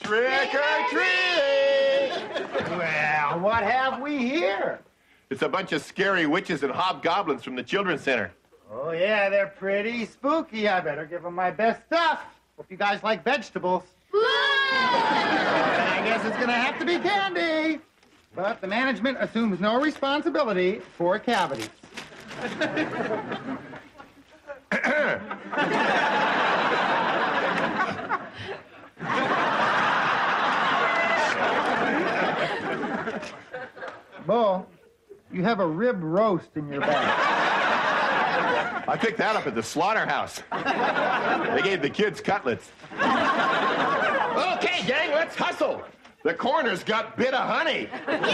Trick or treat! Well, what have we here? It's a bunch of scary witches and hobgoblins from the Children's Center. Oh, yeah, they're pretty spooky. I better give them my best stuff. Hope you guys like vegetables. I guess it's going to have to be candy. But the management assumes no responsibility for cavities. Bo, you have a rib roast in your bag. I picked that up at the slaughterhouse. They gave the kids cutlets. Okay, gang, let's hustle. The coroner's got bit of honey.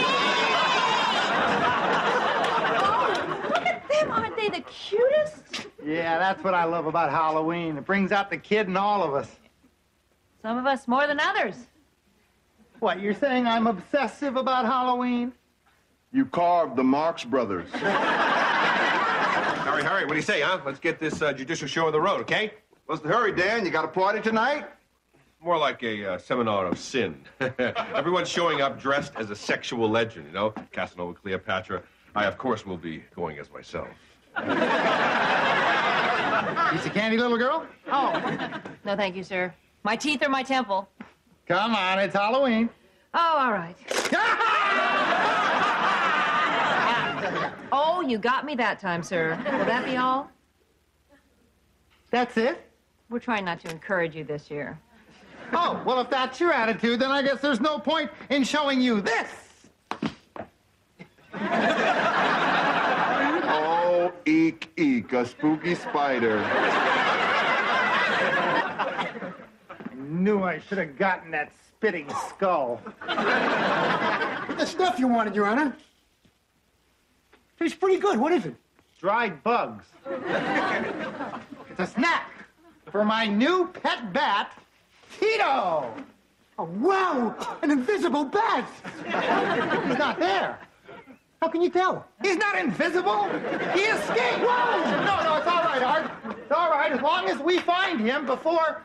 Oh, look at them. Aren't they the cutest? Yeah, that's what I love about Halloween. It brings out the kid in all of us. Some of us more than others. What, you're saying I'm obsessive about Halloween? You carved the Marx Brothers. Hurry, what do you say, huh? Let's get this judicial show on the road, okay? What's the hurry, Dan? You got a party tonight? More like a seminar of sin. Everyone's showing up dressed as a sexual legend, you know? Casanova, Cleopatra. I, of course, will be going as myself. Piece of candy, little girl? Oh, no thank you, sir. My teeth are my temple. Come on, it's Halloween. Oh, all right. Oh, you got me that time, sir. Will that be all? That's it? We're trying not to encourage you this year. Oh, well, if that's your attitude, then I guess there's no point in showing you this. Oh, eek, a spooky spider. I knew I should have gotten that spitting skull. The stuff you wanted, Your Honor. Tastes pretty good. What is it? Dried bugs. It's a snack for my new pet bat, Tito. Oh, wow! An invisible bat! He's not there. How can you tell? He's not invisible. He escaped. Whoa! No, it's all right, Art. It's all right, as long as we find him before...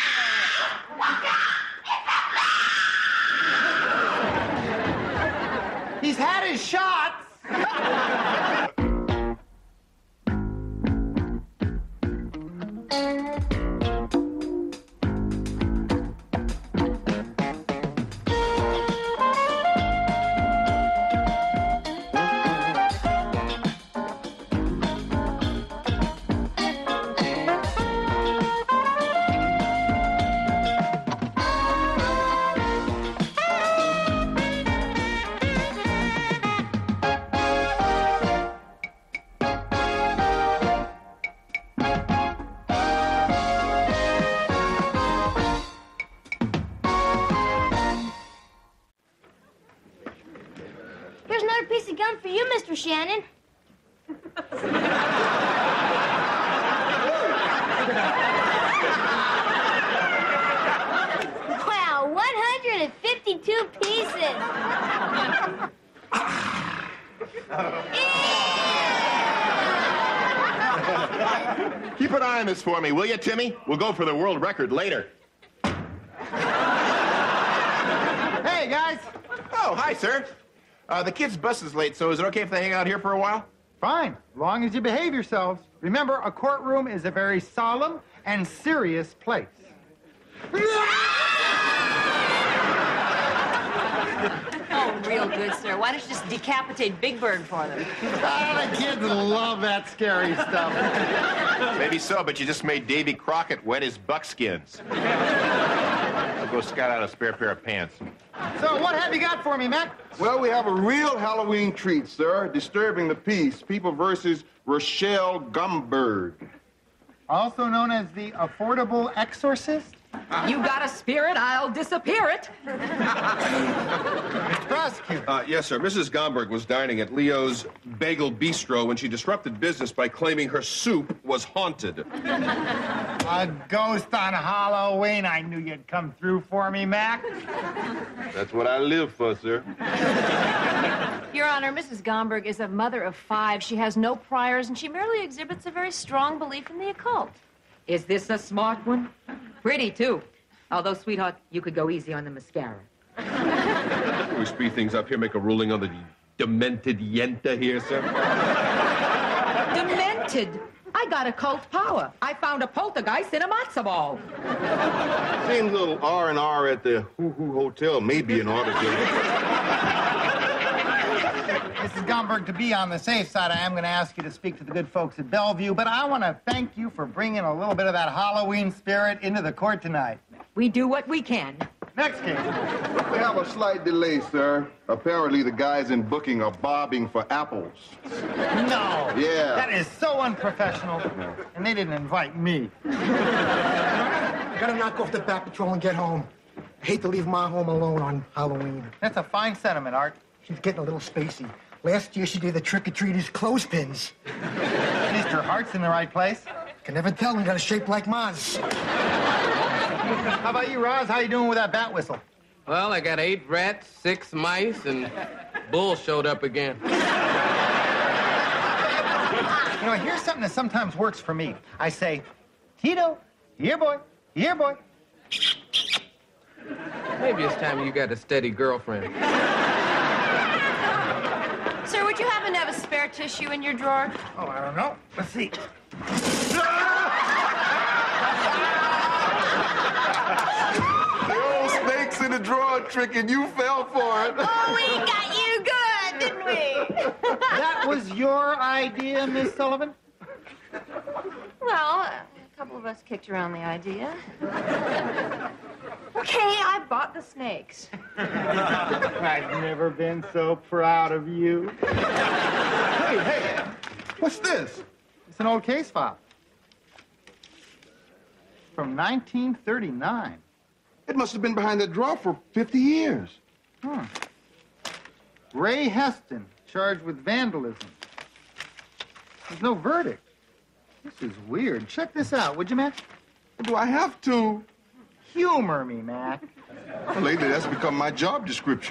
He's had his shots. Here's another piece of gum for you, Mr. Shannon. Wow, 152 pieces. Keep an eye on this for me, will you, Timmy? We'll go for the world record later. Hey, guys. Oh, hi, sir. The kids' bus is late, so is it okay if they hang out here for a while? Fine, as long as you behave yourselves. Remember, a courtroom is a very solemn and serious place. Oh, real good, sir. Why don't you just decapitate Big Bird for them? The kids love that scary stuff. Maybe so, but you just made Davy Crockett wet his buckskins. I'll go scout out a spare pair of pants. So what have you got for me, Mac? Well, we have a real Halloween treat, sir. Disturbing the Peace. People versus Rochelle Gumberg. Also known as the Affordable Exorcist? You got a spirit, I'll disappear it. Mr. Prosecutor. Yes, sir. Mrs. Gomberg was dining at Leo's Bagel Bistro when she disrupted business by claiming her soup was haunted. A ghost on Halloween. I knew you'd come through for me, Mac. That's what I live for, sir. Your Honor, Mrs. Gomberg is a mother of 5. She has no priors, and she merely exhibits a very strong belief in the occult. Is this a smart one? Pretty, too. Although, sweetheart, you could go easy on the mascara. We speed things up here, make a ruling on the demented Yenta here, sir. Demented? I got occult power. I found a poltergeist in a matzo ball. Seems a little R&R at the Hoo Hoo Hotel may be in order, Mrs. Gomberg, to be on the safe side, I am going to ask you to speak to the good folks at Bellevue, but I want to thank you for bringing a little bit of that Halloween spirit into the court tonight. We do what we can. Next case. We have a slight delay, sir. Apparently, the guys in booking are bobbing for apples. No. Yeah. That is so unprofessional. And they didn't invite me. I gotta knock off the Bat Patrol and get home. I hate to leave Ma home alone on Halloween. That's a fine sentiment, Art. She's getting a little spacey. Last year, she did the trick-or-treaters clothespins. At least her heart's in the right place. Can never tell when got a shape like Ma's. How about you, Roz? How you doing with that bat whistle? Well, I got 8 rats, 6 mice, and Bull showed up again. You know, here's something that sometimes works for me. I say, Tito, here, boy, here, boy. Maybe it's time you got a steady girlfriend. Sir, would you happen to have a spare tissue in your drawer? Oh, I don't know. Let's see. The old snake's in the drawer trick, and you fell for it. Oh, we got you good, didn't we? That was your idea, Miss Sullivan? Well, a couple of us kicked around the idea. Okay, I bought the snakes. I've never been so proud of you. Hey, what's this? It's an old case file. From 1939. It must have been behind that drawer for 50 years. Ray Heston, charged with vandalism. There's no verdict. This is weird. Check this out, would you, Mac? Do I have to? Humor me, Mac. Lately, that's become my job description.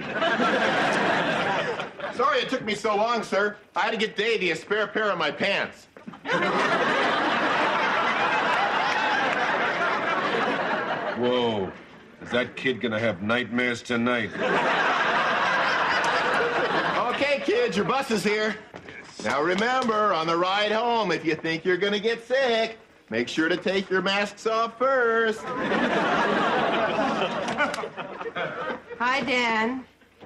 Sorry it took me so long, sir. I had to get Davy a spare pair of my pants. Whoa. Is that kid gonna have nightmares tonight? Okay, kids, your bus is here. Now remember, on the ride home, if you think you're gonna get sick, make sure to take your masks off first. Hi, Dan.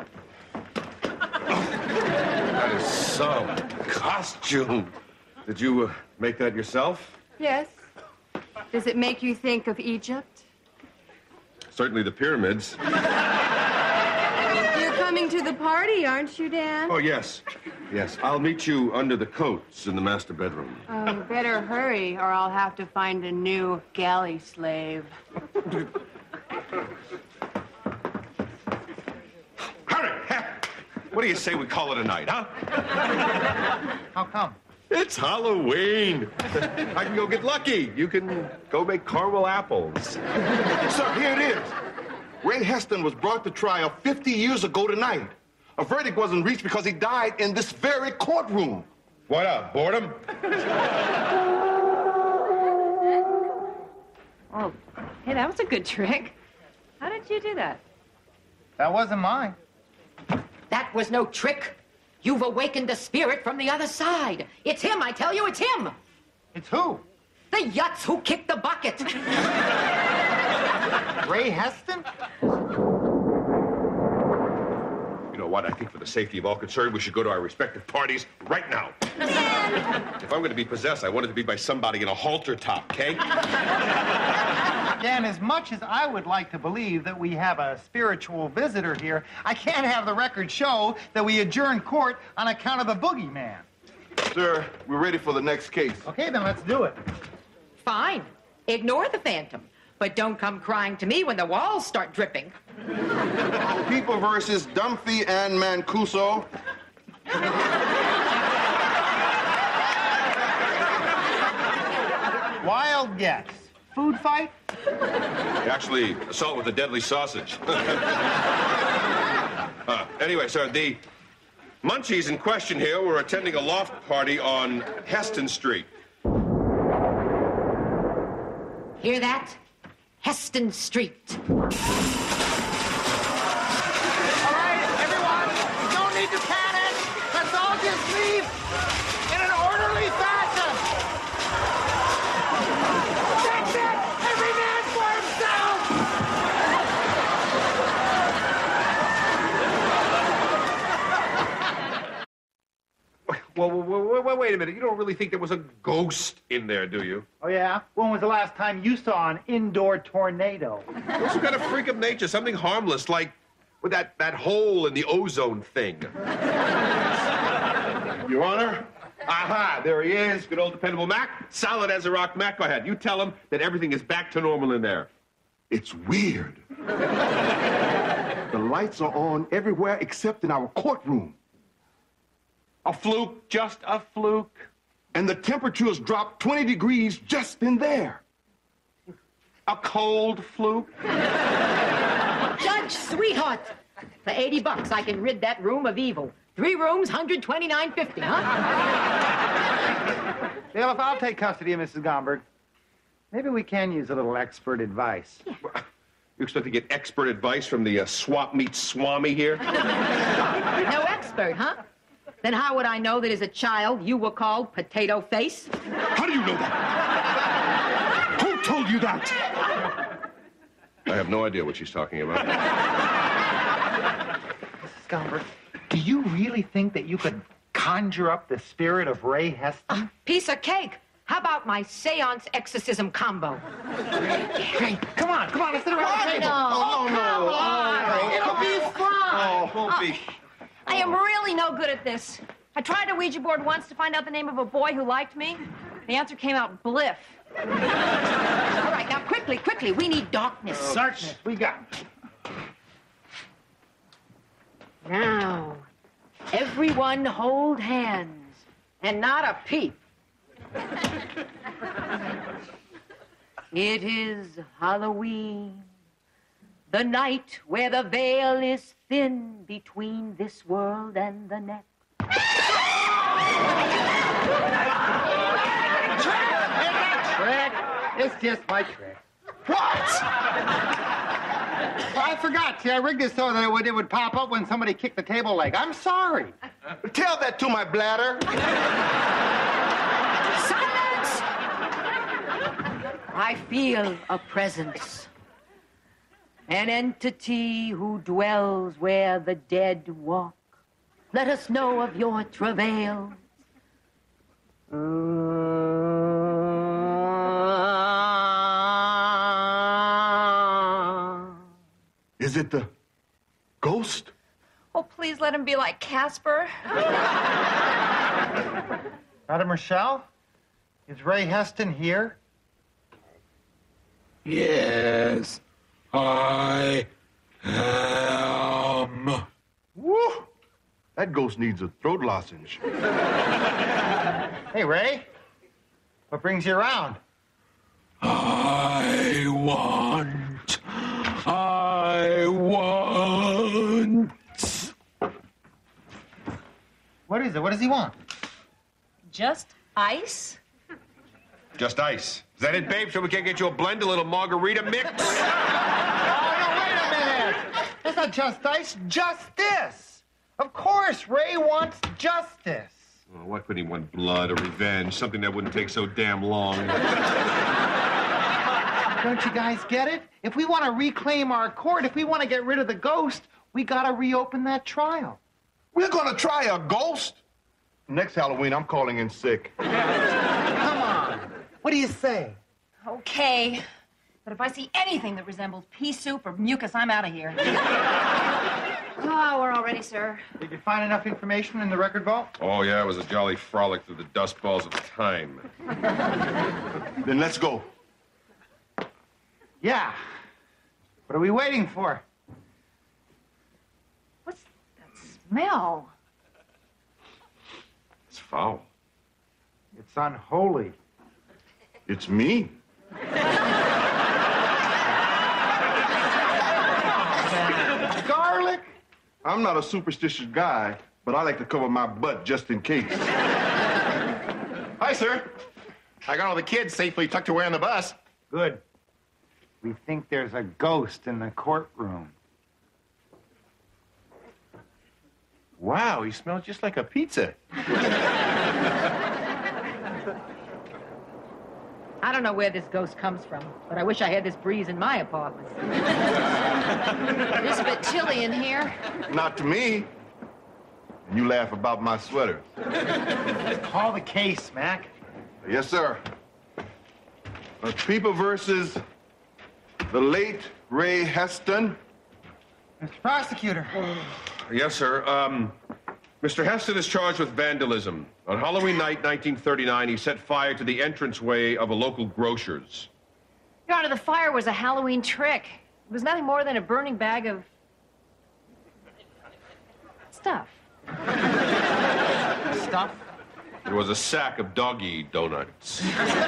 That is some costume. Did you make that yourself? Yes. Does it make you think of Egypt? Certainly the pyramids. You're coming to the party, aren't you, Dan? Oh, yes. Yes. I'll meet you under the coats in the master bedroom. Oh, you better hurry, or I'll have to find a new galley slave. Hurry! What do you say we call it a night, huh? How come? It's Halloween. I can go get lucky. You can go make caramel apples. Sir, here it is. Ray Heston was brought to trial 50 years ago tonight. A verdict wasn't reached because he died in this very courtroom. What up, boredom? Oh, hey, that was a good trick. How did you do that? That wasn't mine. That was no trick. You've awakened a spirit from the other side. It's him, I tell you, it's him. It's who? The Yutz who kicked the bucket. Ray Heston? You know what? I think for the safety of all concerned, we should go to our respective parties right now. If I'm going to be possessed, I want it to be by somebody in a halter top, okay? Dan, as much as I would like to believe that we have a spiritual visitor here, I can't have the record show that we adjourn court on account of the boogeyman. Sir, we're ready for the next case. Okay, then let's do it. Fine. Ignore the phantom. But don't come crying to me when the walls start dripping. People versus Dunphy and Mancuso. Wild guess. Food fight? Actually, assault with a deadly sausage. Anyway, sir, the munchies in question here were attending a loft party on Heston Street. Hear that? Heston Street. All right, everyone, no need to panic. Let's all just leave in an orderly fashion. That's it! Every man for himself! Well, wait a minute. You don't really think there was a ghost in there, do you? Oh, yeah? When was the last time you saw an indoor tornado? Some kind of freak of nature, something harmless, like with that hole in the ozone thing. Your Honor, Aha, there he is. Good old dependable Mac. Solid as a rock. Mac, go ahead. You tell him that everything is back to normal in there. it's weird. The lights are on everywhere except in our courtroom. A fluke, just a fluke. And the temperature's dropped 20 degrees just in there. A cold fluke. Judge, sweetheart, for $80 I can rid that room of evil. 3 rooms, $129.50, huh? Bailiff, I'll take custody of Mrs. Gomberg. Maybe we can use a little expert advice. You expect to get expert advice from the swap meet swami here? No expert, huh? Then how would I know that as a child you were called Potato Face? How do you know that? Who told you that? I have no idea what she's talking about. Mrs. Gomberg, do you really think that you could conjure up the spirit of Ray Heston? Piece of cake. How about my seance exorcism combo? Hey, come on, let's sit around the table. Oh, no. It'll be fun. Oh, won't be. I am really no good at this. I tried a Ouija board once to find out the name of a boy who liked me. The answer came out Bliff. All right, now quickly, we need darkness. Darkness, we got. Now, everyone hold hands and not a peep. It is Halloween, the night where the veil is thin between this world and the next. Trick. It's just my trick. What? Well, I forgot. See, I rigged it so that it would pop up when somebody kicked the table leg. I'm sorry. Tell that to my bladder. Silence! I feel a presence. An entity who dwells where the dead walk. Let us know of your travails. Is it the ghost? Oh, please let him be like Casper. Madam Rochelle, is Ray Heston here? Yes, I am. Woo! That ghost needs a throat lozenge. Hey, Ray. What brings you around? I want. What is it? What does he want? Just ice? Just ice. Is that it, babe? So we can't get you a blend, a little margarita mix? Oh, no, wait a minute. That's not just ice, justice. Of course, Ray wants justice. Oh, why couldn't he want blood or revenge? Something that wouldn't take so damn long. Don't you guys get it? If we want to reclaim our court, if we want to get rid of the ghost, we got to reopen that trial. We're gonna try a ghost? Next Halloween, I'm calling in sick. Come on. What do you say? Okay. But if I see anything that resembles pea soup or mucus, I'm out of here. Oh, we're all ready, sir. Did you find enough information in the record vault? Oh, yeah, it was a jolly frolic through the dust balls of time. Then let's go. Yeah. What are we waiting for? What's that smell? It's foul. It's unholy. It's me. Garlic? I'm not a superstitious guy, but I like to cover my butt just in case. Hi, sir. I got all the kids safely tucked away on the bus. Good. We think there's a ghost in the courtroom. Wow, he smells just like a pizza. I don't know where this ghost comes from, but I wish I had this breeze in my apartment. It's a bit chilly in here. Not to me. And you laugh about my sweater. Call the case, Mac. Yes, sir. People versus the late Ray Heston. Mr. Prosecutor. Yes, sir. Mr. Heston is charged with vandalism. On Halloween night, 1939, he set fire to the entranceway of a local grocer's. Your Honor, the fire was a Halloween trick. It was nothing more than a burning bag of... stuff. Stuff? It was a sack of doggy donuts.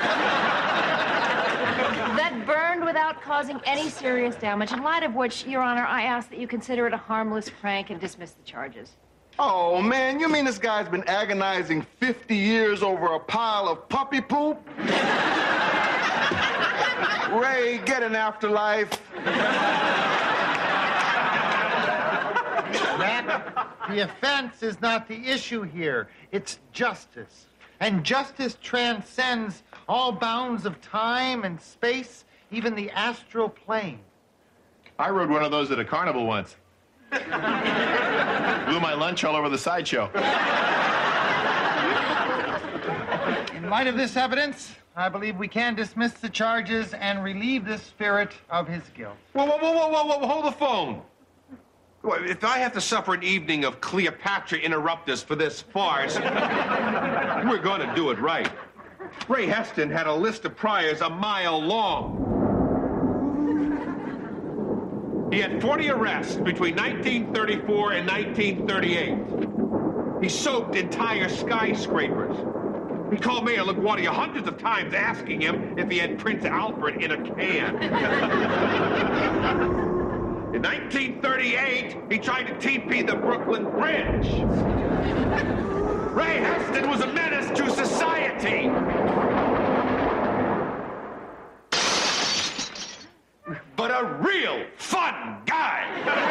That burned without causing any serious damage, in light of which, Your Honor, I ask that you consider it a harmless prank and dismiss the charges. Oh, man, you mean this guy's been agonizing 50 years over a pile of puppy poop? Ray, get an afterlife. Mac, the offense is not the issue here. It's justice. And justice transcends all bounds of time and space, even the astral plane. I rode one of those at a carnival once. Blew my lunch all over the sideshow. In light of this evidence, I believe we can dismiss the charges and relieve the spirit of his guilt. Whoa, hold the phone. If I have to suffer an evening of Cleopatra interruptus for this farce, we're going to do it right. Ray Heston had a list of priors a mile long. He had 40 arrests between 1934 and 1938. He soaked entire skyscrapers. He called Mayor LaGuardia hundreds of times asking him if he had Prince Albert in a can. In 1938, he tried to TP the Brooklyn Bridge. Ray Heston was a menace to society. But a real fun guy.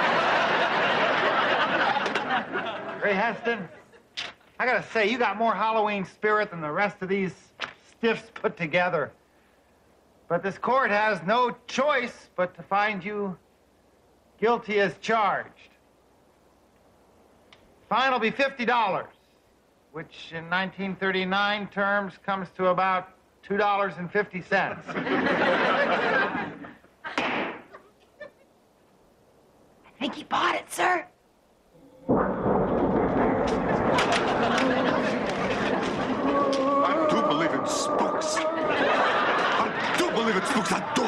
Ray Heston, I gotta say, you got more Halloween spirit than the rest of these stiffs put together. But this court has no choice but to find you guilty as charged. Fine will be $50, which in 1939 terms comes to about $2.50. I think he bought it, sir. I do believe in spooks. I do believe in spooks. I do.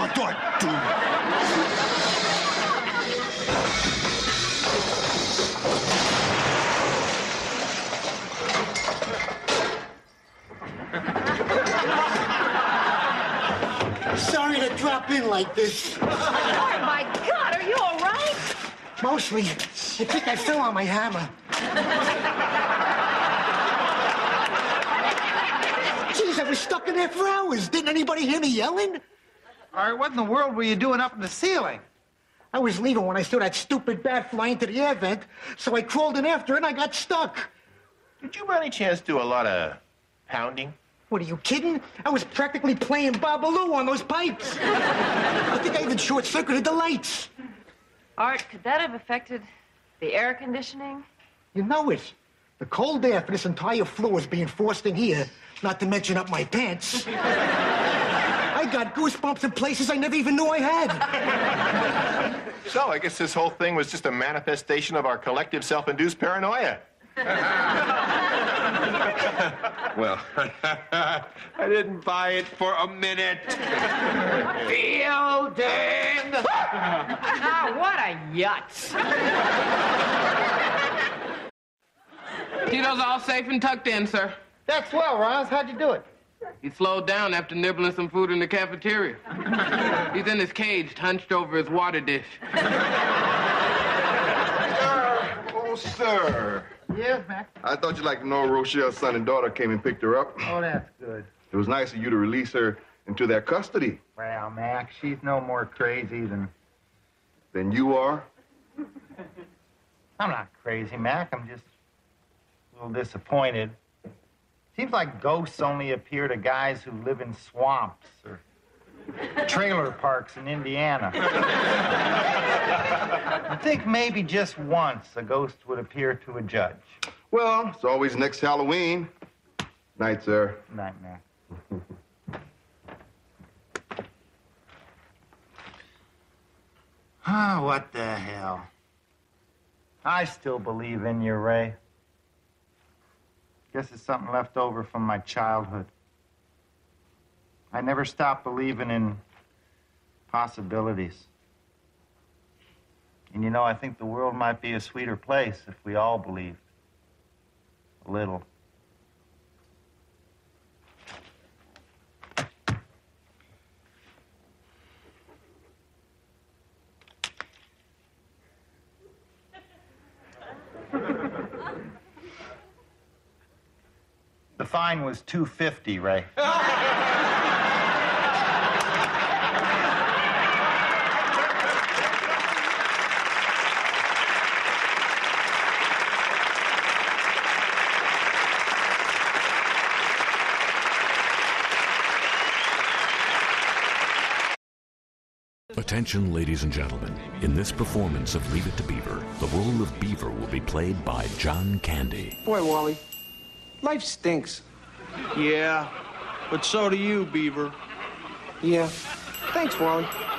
Sorry to drop in like this. Oh, my God, are you all right? Mostly. I think I fell on my hammer. Jeez, I was stuck in there for hours. Didn't anybody hear me yelling? All right, what in the world were you doing up in the ceiling? I was leaving when I saw that stupid bat fly into the air vent, so I crawled in after it and I got stuck. Did you by any chance do a lot of pounding? What, are you kidding? I was practically playing Babaloo on those pipes. I think I even short-circuited the lights. Art, could that have affected the air conditioning? You know it. The cold air for this entire floor is being forced in here, not to mention up my pants. I got goosebumps in places I never even knew I had. So, I guess this whole thing was just a manifestation of our collective self-induced paranoia. Well, I didn't buy it for a minute. Fielding! Ah, what a yutz. Tito's all safe and tucked in, sir. That's swell, Roz. How'd you do it? He slowed down after nibbling some food in the cafeteria. He's in his cage, hunched over his water dish. Oh, sir. Yes, Mac. I thought you'd like to know Rochelle's son and daughter came and picked her up. Oh, that's good. It was nice of you to release her into their custody. Well, Mac, she's no more crazy Than you are? I'm not crazy, Mac. I'm just a little disappointed. Seems like ghosts only appear to guys who live in swamps or trailer parks in Indiana. I think maybe just once a ghost would appear to a judge. Well, it's always next Halloween. Night, sir. Night, Mac. Ah, what the hell? I still believe in you, Ray. Guess it's something left over from my childhood. I never stopped believing in possibilities. And you know, I think the world might be a sweeter place if we all believed. A little. The fine was $250, Ray. Attention, ladies and gentlemen. In this performance of Leave It to Beaver, the role of Beaver will be played by John Candy. Boy, Wally, life stinks. Yeah, but so do you, Beaver. Yeah. Thanks, Wally.